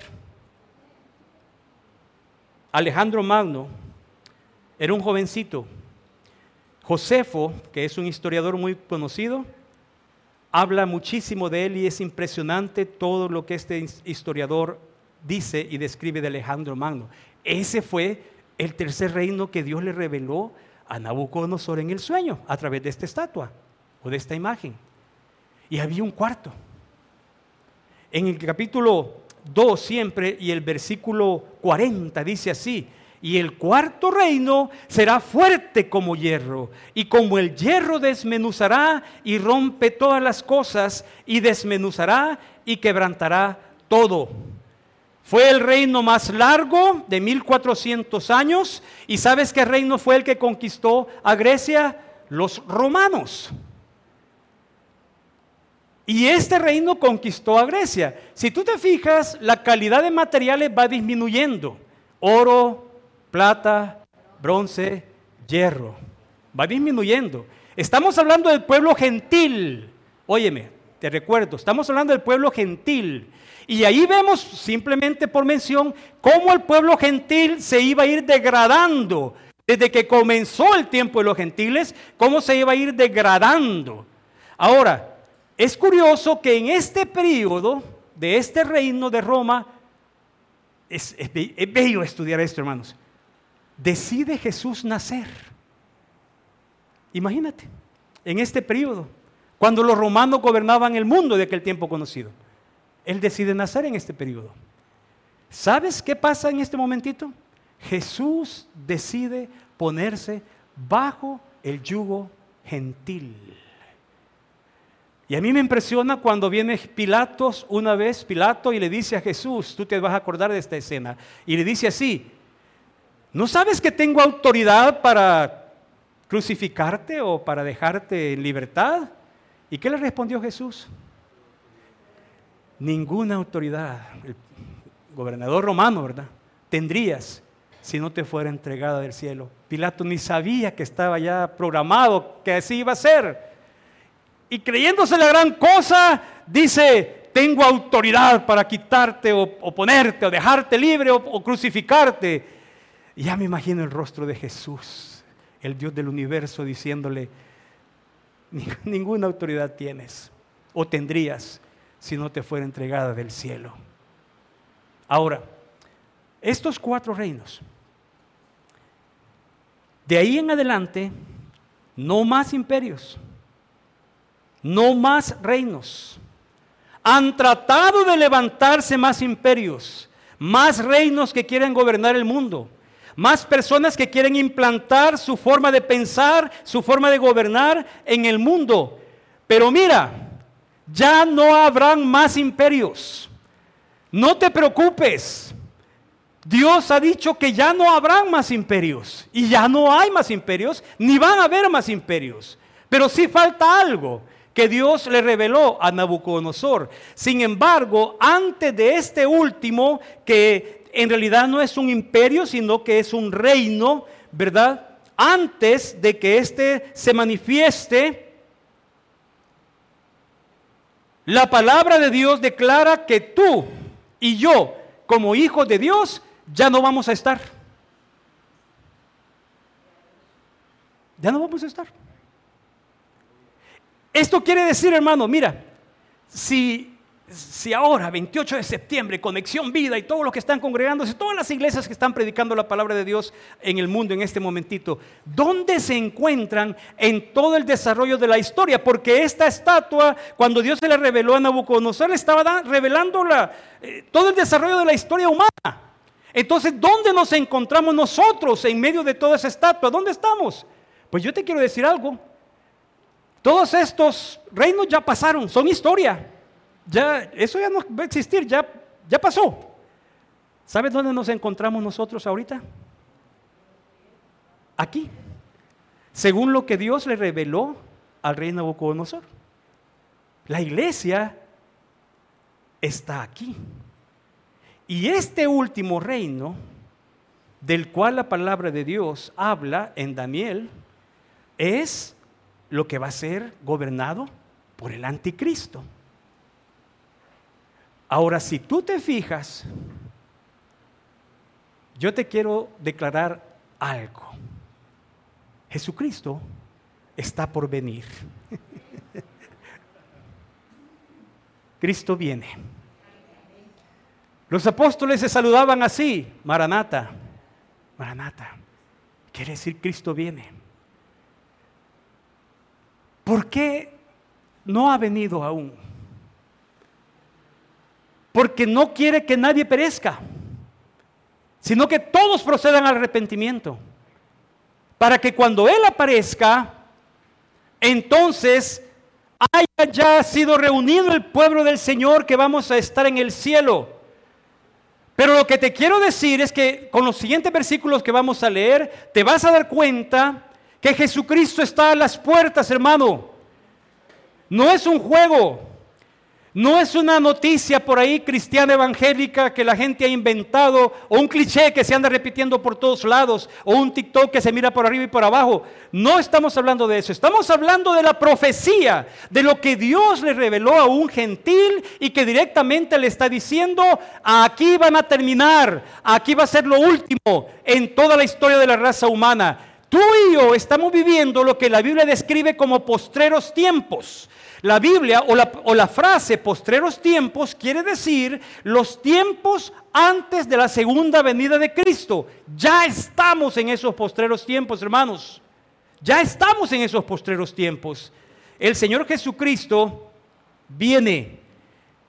Alejandro Magno era un jovencito. Josefo, que es un historiador muy conocido, habla muchísimo de él y es impresionante todo lo que este historiador dice y describe de Alejandro Magno. Ese fue el tercer reino que Dios le reveló a Nabucodonosor en el sueño a través de esta estatua o de esta imagen. Y había un cuarto. En el capítulo 2 siempre y el versículo 40 dice así, y el cuarto reino será fuerte como hierro, y como el hierro desmenuzará y rompe todas las cosas, y desmenuzará y quebrantará todo. Fue el reino más largo de 1400 años, y ¿sabes qué reino fue el que conquistó a Grecia? Los romanos. Y este reino conquistó a Grecia. Si tú te fijas, la calidad de materiales va disminuyendo. Oro, plata, bronce, hierro. Va disminuyendo. Estamos hablando del pueblo gentil. Óyeme, te recuerdo, estamos hablando del pueblo gentil. Y ahí vemos, simplemente por mención, cómo el pueblo gentil se iba a ir degradando. Desde que comenzó el tiempo de los gentiles, cómo se iba a ir degradando. Ahora, es curioso que en este periodo de este reino de Roma, es bello estudiar esto, hermanos. Decide Jesús nacer. Imagínate, en este periodo, cuando los romanos gobernaban el mundo de aquel tiempo conocido. Él decide nacer en este periodo. ¿Sabes qué pasa en este momentito? Jesús decide ponerse bajo el yugo gentil. Y a mí me impresiona cuando viene Pilato y le dice a Jesús, tú te vas a acordar de esta escena, y le dice así: ¿no sabes que tengo autoridad para crucificarte o para dejarte en libertad? ¿Y qué le respondió Jesús? Ninguna autoridad, el gobernador romano, ¿verdad?, tendrías si no te fuera entregada del cielo. Pilato ni sabía que estaba ya programado, que así iba a ser. Y creyéndose la gran cosa, dice: tengo autoridad para quitarte o ponerte o dejarte libre o crucificarte. Y ya me imagino el rostro de Jesús, el Dios del universo, diciéndole: ninguna autoridad tienes o tendrías si no te fuera entregada del cielo. Ahora, estos 4 reinos, de ahí en adelante, no más imperios, no más reinos. Han tratado de levantarse más imperios, más reinos que quieren gobernar el mundo, más personas que quieren implantar su forma de pensar, su forma de gobernar en el mundo. Pero mira, ya no habrán más imperios. No te preocupes. Dios ha dicho que ya no habrán más imperios. Y ya no hay más imperios, ni van a haber más imperios. Pero sí falta algo que Dios le reveló a Nabucodonosor. Sin embargo, antes de este último, que en realidad no es un imperio, sino que es un reino, ¿verdad? Antes de que este se manifieste, la palabra de Dios declara que tú y yo, como hijos de Dios, ya no vamos a estar. Ya no vamos a estar. Esto quiere decir, hermano, mira, si ahora, 28 de septiembre, Conexión Vida y todos los que están congregándose, todas las iglesias que están predicando la palabra de Dios en el mundo en este momentito, ¿dónde se encuentran en todo el desarrollo de la historia? Porque esta estatua, cuando Dios se la reveló a Nabucodonosor, le estaba revelando todo el desarrollo de la historia humana. Entonces, ¿dónde nos encontramos nosotros en medio de toda esa estatua? ¿Dónde estamos? Pues yo te quiero decir algo. Todos estos reinos ya pasaron, son historia. Eso ya no va a existir, ya pasó. ¿Sabes dónde nos encontramos nosotros ahorita? Aquí. Según lo que Dios le reveló al rey Nabucodonosor. La iglesia está aquí. Y este último reino, del cual la palabra de Dios habla en Daniel, es lo que va a ser gobernado por el anticristo. Ahora, si tú te fijas, yo te quiero declarar algo. Jesucristo está por venir. Cristo viene. Los apóstoles se saludaban así: Maranata, Maranata. Quiere decir Cristo viene. ¿Por qué no ha venido aún? Porque no quiere que nadie perezca, sino que todos procedan al arrepentimiento, para que cuando Él aparezca, entonces haya ya sido reunido el pueblo del Señor, que vamos a estar en el cielo. Pero lo que te quiero decir es que con los siguientes versículos que vamos a leer, te vas a dar cuenta que Jesucristo está a las puertas, hermano. No es un juego. No es una noticia por ahí cristiana evangélica que la gente ha inventado, o un cliché que se anda repitiendo por todos lados, o un TikTok que se mira por arriba y por abajo. No estamos hablando de eso. Estamos hablando de la profecía, de lo que Dios le reveló a un gentil y que directamente le está diciendo: aquí van a terminar, aquí va a ser lo último en toda la historia de la raza humana. Tú y yo estamos viviendo lo que la Biblia describe como postreros tiempos. La Biblia o la frase postreros tiempos quiere decir los tiempos antes de la segunda venida de Cristo. Ya estamos en esos postreros tiempos, hermanos. Ya estamos en esos postreros tiempos. El Señor Jesucristo viene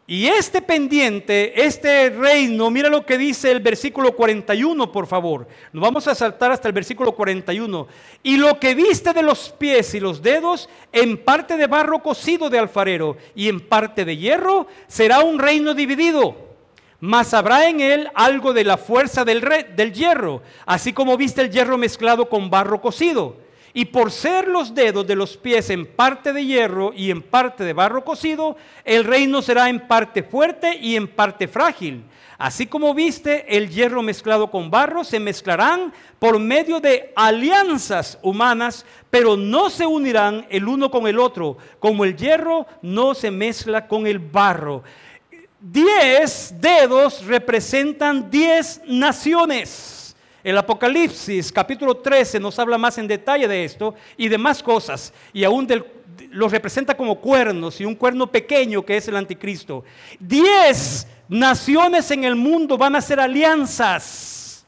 Y este pendiente, este reino, mira lo que dice el versículo 41, por favor. Nos vamos a saltar hasta el versículo 41. Y lo que viste de los pies y los dedos, en parte de barro cocido de alfarero y en parte de hierro, será un reino dividido. Mas habrá en él algo de la fuerza del hierro, así como viste el hierro mezclado con barro cocido. Y por ser los dedos de los pies en parte de hierro y en parte de barro cocido, el reino será en parte fuerte y en parte frágil. Así como viste el hierro mezclado con barro, se mezclarán por medio de alianzas humanas, pero no se unirán el uno con el otro, como el hierro no se mezcla con el barro. 10 dedos representan 10 naciones. El Apocalipsis capítulo 13 nos habla más en detalle de esto y de más cosas, y aún los representa como cuernos, y un cuerno pequeño que es el anticristo. 10 naciones en el mundo van a hacer alianzas.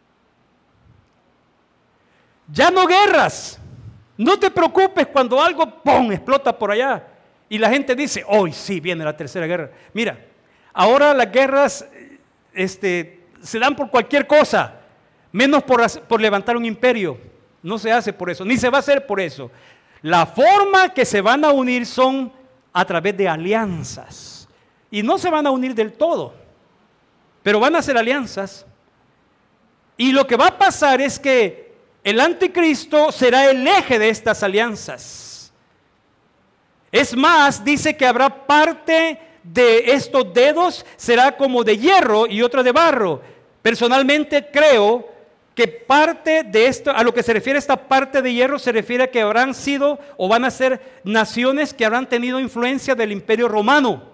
Ya no guerras. No te preocupes cuando algo ¡pum!, explota por allá y la gente dice, hoy sí viene la tercera guerra. Mira, ahora las guerras se dan por cualquier cosa, menos por levantar un imperio. No se hace por eso, ni se va a hacer por eso. La forma que se van a unir son a través de alianzas. Y no se van a unir del todo, pero van a hacer alianzas. Y lo que va a pasar es que el anticristo será el eje de estas alianzas. Es más, dice que habrá parte de estos dedos, será como de hierro y otra de barro. Personalmente creo que parte de esto, a lo que se refiere esta parte de hierro, se refiere a que habrán sido o van a ser naciones que habrán tenido influencia del Imperio Romano.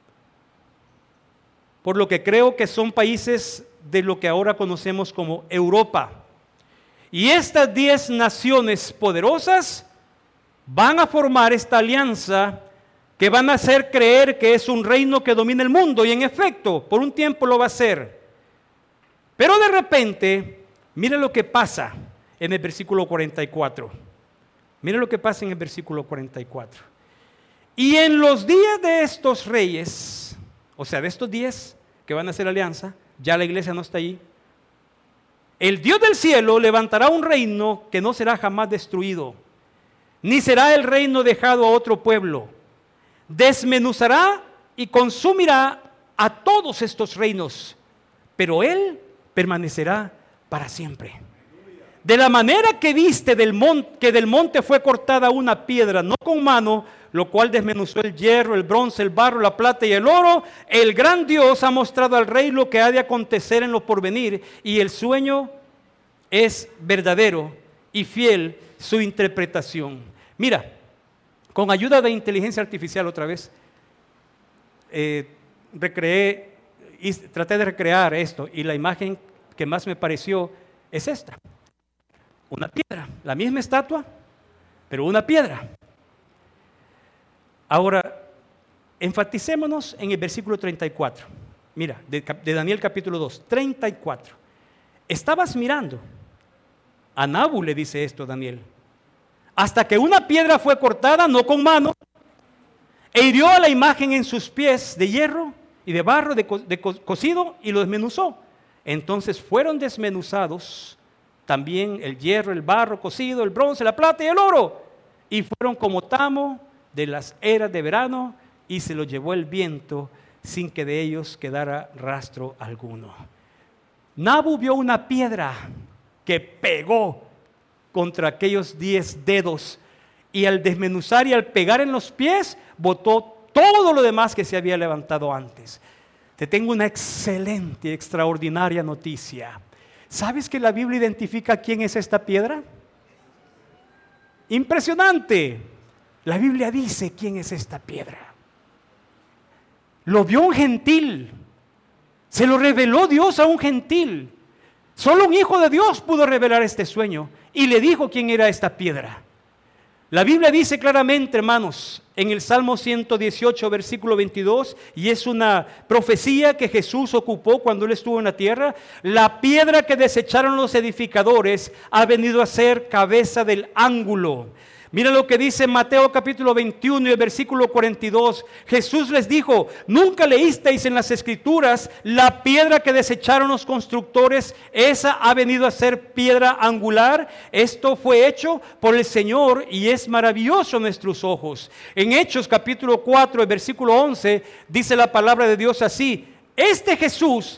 Por lo que creo que son países de lo que ahora conocemos como Europa. Y estas 10 naciones poderosas van a formar esta alianza que van a hacer creer que es un reino que domina el mundo, y en efecto, por un tiempo lo va a hacer. Pero de repente, mire lo que pasa en el versículo 44. Mire lo que pasa en el versículo 44. Y en los días de estos reyes, o sea, de estos 10 que van a hacer alianza, ya la iglesia no está allí, el Dios del cielo levantará un reino que no será jamás destruido, ni será el reino dejado a otro pueblo. Desmenuzará y consumirá a todos estos reinos, pero él permanecerá para siempre. De la manera que viste que del monte fue cortada una piedra, no con mano, lo cual desmenuzó el hierro, el bronce, el barro, la plata y el oro, el gran Dios ha mostrado al rey lo que ha de acontecer en lo porvenir, y el sueño es verdadero y fiel su interpretación. Mira, con ayuda de inteligencia artificial otra vez, traté de recrear esto, y la imagen que más me pareció es esta. Una piedra, la misma estatua, pero una piedra. Ahora, enfaticémonos en el versículo 34. Mira, de Daniel capítulo 2, 34. Estabas mirando. A Nabu le dice esto Daniel. Hasta que una piedra fue cortada, no con mano, e hirió a la imagen en sus pies de hierro y de barro cocido, y lo desmenuzó. Entonces fueron desmenuzados también el hierro, el barro cocido, el bronce, la plata y el oro, y fueron como tamo de las eras de verano, y se los llevó el viento sin que de ellos quedara rastro alguno. Nabu vio una piedra que pegó contra aquellos 10 dedos, y al desmenuzar y al pegar en los pies, botó todo lo demás que se había levantado antes. Te tengo una excelente, extraordinaria noticia. ¿Sabes que la Biblia identifica quién es esta piedra? Impresionante. La Biblia dice quién es esta piedra. Lo vio un gentil. Se lo reveló Dios a un gentil. Solo un hijo de Dios pudo revelar este sueño, y le dijo quién era esta piedra. La Biblia dice claramente, hermanos, en el Salmo 118, versículo 22, y es una profecía que Jesús ocupó cuando Él estuvo en la tierra: la piedra que desecharon los edificadores ha venido a ser cabeza del ángulo. Mira lo que dice Mateo capítulo 21 y el versículo 42. Jesús les dijo: ¿nunca leísteis en las Escrituras la piedra que desecharon los constructores? Esa ha venido a ser piedra angular. Esto fue hecho por el Señor y es maravilloso en nuestros ojos. En Hechos capítulo 4, el versículo 11, dice la palabra de Dios así: Este Jesús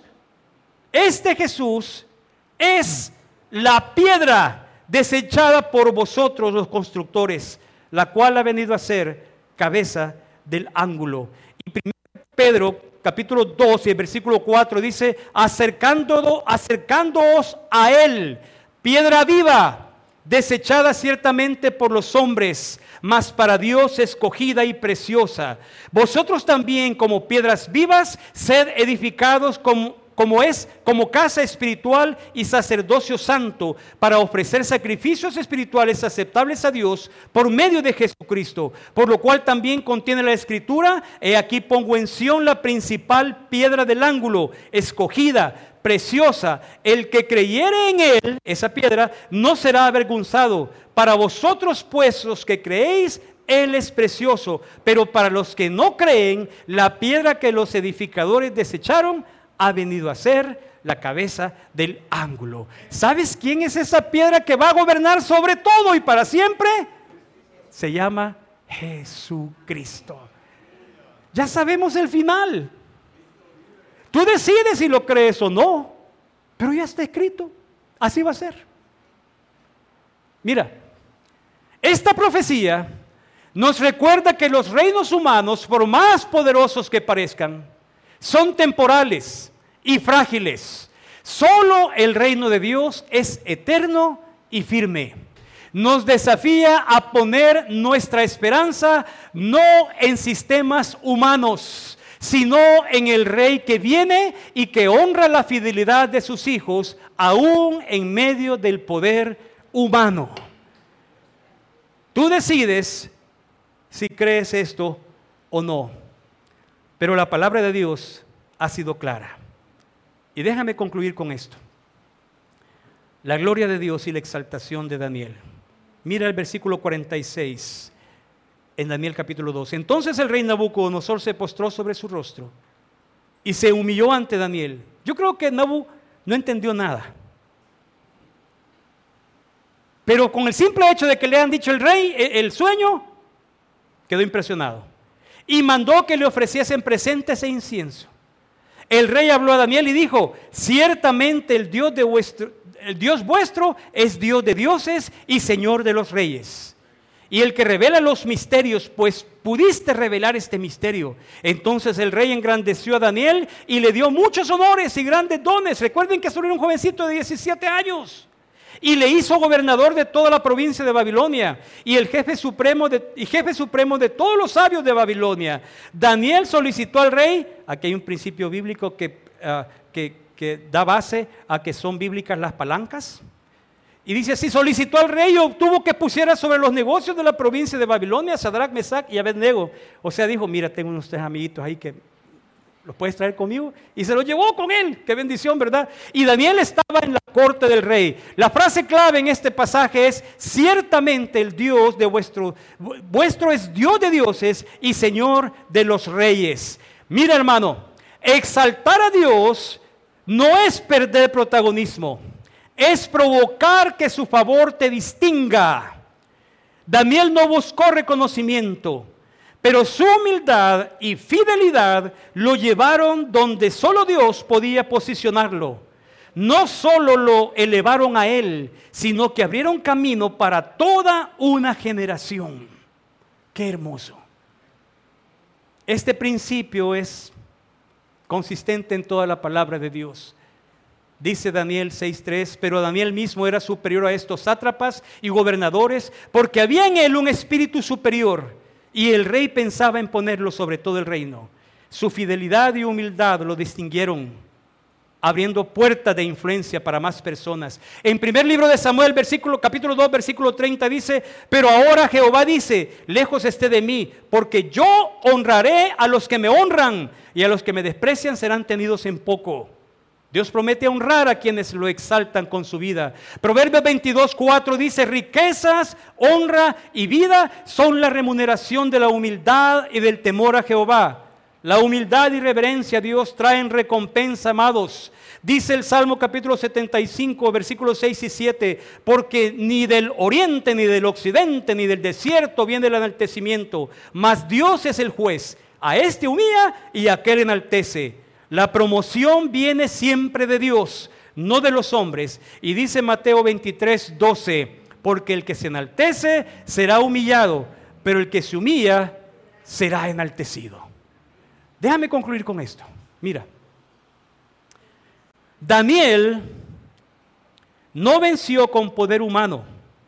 es la piedra desechada por vosotros los constructores, la cual ha venido a ser cabeza del ángulo. Y 1 Pedro capítulo 2 y el versículo 4 dice: acercándoos a él, piedra viva, desechada ciertamente por los hombres, mas para Dios escogida y preciosa. Vosotros también, como piedras vivas, sed edificados como casa espiritual y sacerdocio santo, para ofrecer sacrificios espirituales aceptables a Dios por medio de Jesucristo. Por lo cual también contiene la Escritura: he aquí pongo en Sión la principal piedra del ángulo, escogida, preciosa. El que creyere en él, esa piedra, no será avergonzado. Para vosotros pues, los que creéis, él es precioso. Pero para los que no creen, la piedra que los edificadores desecharon ha venido a ser la cabeza del ángulo. ¿Sabes quién es esa piedra que va a gobernar sobre todo y para siempre? Se llama Jesucristo. Ya sabemos el final. Tú decides si lo crees o no, pero ya está escrito. Así va a ser. Mira, esta profecía nos recuerda que los reinos humanos, por más poderosos que parezcan, son temporales y frágiles. Solo el reino de Dios es eterno y firme. Nos desafía a poner nuestra esperanza no en sistemas humanos, sino en el Rey que viene y que honra la fidelidad de sus hijos, aún en medio del poder humano. Tú decides si crees esto o no. Pero la palabra de Dios ha sido clara. Y déjame concluir con esto. La gloria de Dios y la exaltación de Daniel. Mira el versículo 46 en Daniel capítulo 2. Entonces el rey Nabucodonosor se postró sobre su rostro y se humilló ante Daniel. Yo creo que Nabu no entendió nada. Pero con el simple hecho de que le han dicho el rey el sueño, quedó impresionado. Y mandó que le ofreciesen presentes e incienso. El rey habló a Daniel y dijo: ciertamente el Dios vuestro es Dios de dioses y Señor de los reyes. Y el que revela los misterios, pues pudiste revelar este misterio. Entonces el rey engrandeció a Daniel y le dio muchos honores y grandes dones. Recuerden que solo era un jovencito de 17 años. Y le hizo gobernador de toda la provincia de Babilonia y el jefe supremo de todos los sabios de Babilonia. Daniel solicitó al rey, aquí hay un principio bíblico que da base a que son bíblicas las palancas. Y dice así: solicitó al rey y obtuvo que pusiera sobre los negocios de la provincia de Babilonia a Sadrach, Mesach y Abednego. O sea, dijo: mira, tengo unos 3 amiguitos ahí que los puedes traer conmigo. Y se los llevó con él. Qué bendición, ¿verdad? Y Daniel estaba en la corte del rey. La frase clave en este pasaje es: ciertamente el Dios de vuestro es Dios de dioses y Señor de los reyes. Mira, hermano, exaltar a Dios no es perder protagonismo, es provocar que su favor te distinga. Daniel no buscó reconocimiento, pero su humildad y fidelidad lo llevaron donde solo Dios podía posicionarlo. No solo lo elevaron a él, sino que abrieron camino para toda una generación. ¡Qué hermoso! Este principio es consistente en toda la palabra de Dios. Dice Daniel 6:3, pero Daniel mismo era superior a estos sátrapas y gobernadores, porque había en él un espíritu superior, y el rey pensaba en ponerlo sobre todo el reino. Su fidelidad y humildad lo distinguieron, abriendo puertas de influencia para más personas. En primer libro de Samuel, capítulo 2, versículo 30 dice: pero ahora Jehová dice: lejos esté de mí, porque yo honraré a los que me honran, y a los que me desprecian serán tenidos en poco. Dios promete honrar a quienes lo exaltan con su vida. Proverbios 22:4 dice: riquezas, honra y vida son la remuneración de la humildad y del temor a Jehová. La humildad y reverencia a Dios traen recompensa, amados. Dice el Salmo capítulo 75, versículos 6 y 7, porque ni del oriente, ni del occidente, ni del desierto viene el enaltecimiento, mas Dios es el juez. A este humilla y a aquel enaltece. La promoción viene siempre de Dios, no de los hombres. Y dice Mateo 23:12, porque el que se enaltece será humillado, pero el que se humilla será enaltecido. Déjame concluir con esto. Mira, Daniel no venció con poder humano,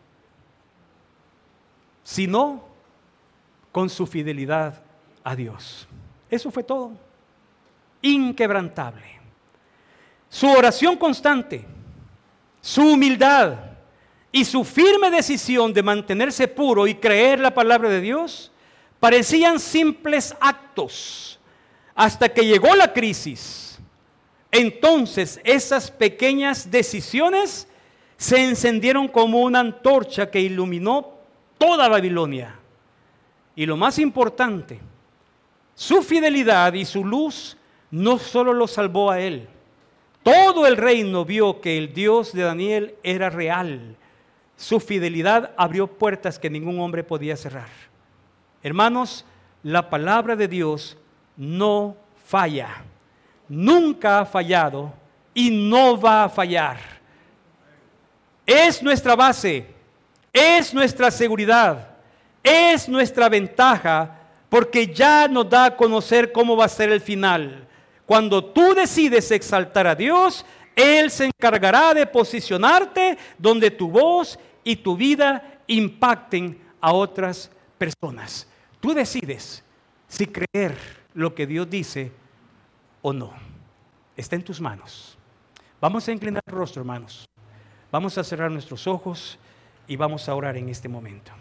sino con su fidelidad a Dios. Eso fue todo. Inquebrantable. Su oración constante, su humildad y su firme decisión de mantenerse puro y creer la palabra de Dios parecían simples actos hasta que llegó la crisis. Entonces esas pequeñas decisiones se encendieron como una antorcha que iluminó toda Babilonia. Y lo más importante, su fidelidad y su luz no solo lo salvó a él. Todo el reino vio que el Dios de Daniel era real. Su fidelidad abrió puertas que ningún hombre podía cerrar. Hermanos, la palabra de Dios no falla. Nunca ha fallado y no va a fallar. Es nuestra base, es nuestra seguridad, es nuestra ventaja, porque ya nos da a conocer cómo va a ser el final. Cuando tú decides exaltar a Dios, Él se encargará de posicionarte donde tu voz y tu vida impacten a otras personas. Tú decides si creer lo que Dios dice o no. Está en tus manos. Vamos a inclinar el rostro, hermanos. Vamos a cerrar nuestros ojos y vamos a orar en este momento.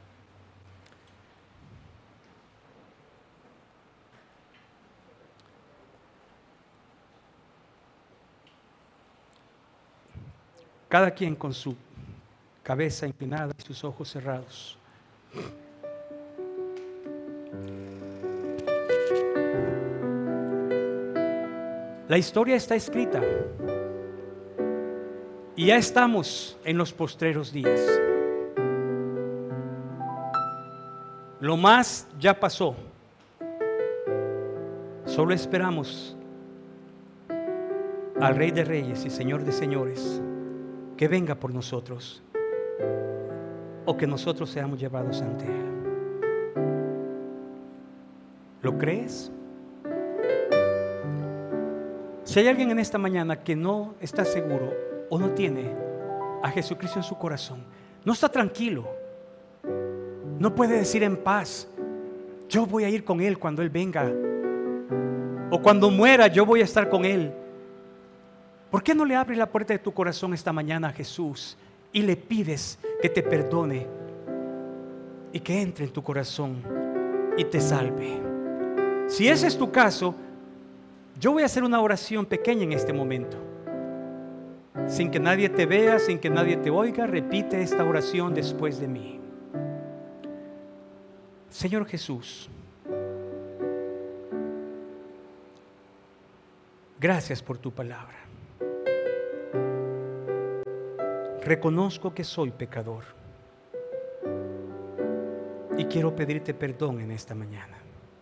Cada quien con su cabeza inclinada y sus ojos cerrados. La historia está escrita y ya estamos en los postreros días. Lo más ya pasó. Solo esperamos al Rey de Reyes y Señor de Señores que venga por nosotros o que nosotros seamos llevados ante Él. ¿Lo crees? Si hay alguien en esta mañana que no está seguro o no tiene a Jesucristo en su corazón, no está tranquilo, no puede decir en paz: yo voy a ir con Él cuando Él venga, o cuando muera yo voy a estar con Él. ¿Por qué no le abres la puerta de tu corazón esta mañana a Jesús y le pides que te perdone y que entre en tu corazón y te salve? Si ese es tu caso, yo voy a hacer una oración pequeña en este momento. Sin que nadie te vea, sin que nadie te oiga, repite esta oración después de mí. Señor Jesús, gracias por tu palabra. Reconozco que soy pecador y quiero pedirte perdón en esta mañana.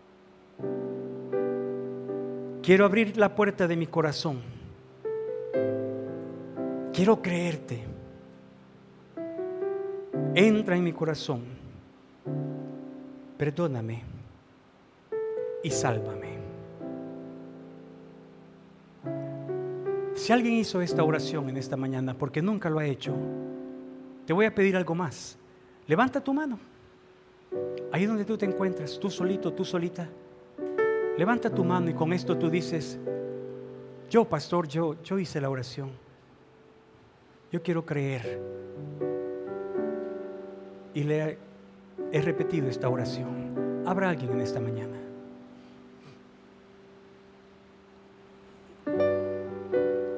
Quiero abrir la puerta de mi corazón. Quiero creerte. Entra en mi corazón. Perdóname y sálvame. Si alguien hizo esta oración en esta mañana porque nunca lo ha hecho, te voy a pedir algo más. Levanta tu mano. Ahí donde tú te encuentras, tú solito, tú solita. Levanta tu mano y con esto tú dices: yo, pastor, yo hice la oración. Yo quiero creer. Y le he repetido esta oración. ¿Habrá alguien en esta mañana?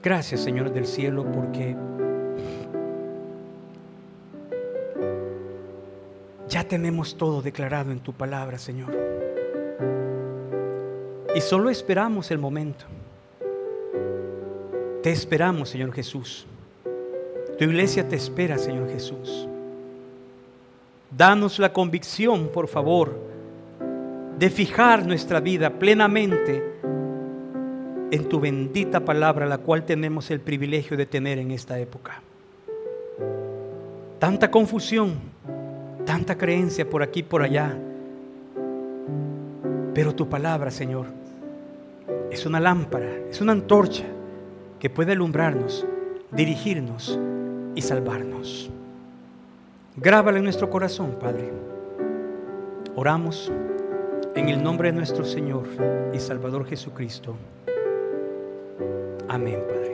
Gracias, Señor del cielo, porque ya tenemos todo declarado en tu palabra, Señor. Y solo esperamos el momento. Te esperamos, Señor Jesús. Tu iglesia te espera, Señor Jesús. Danos la convicción, por favor, de fijar nuestra vida plenamente en tu bendita palabra, la cual tenemos el privilegio de tener en esta época. Tanta confusión, tanta creencia por aquí y por allá, pero tu palabra, Señor, es una lámpara, es una antorcha que puede alumbrarnos, dirigirnos y salvarnos. Grábala en nuestro corazón, Padre. Oramos en el nombre de nuestro Señor y Salvador Jesucristo. Amén, Padre.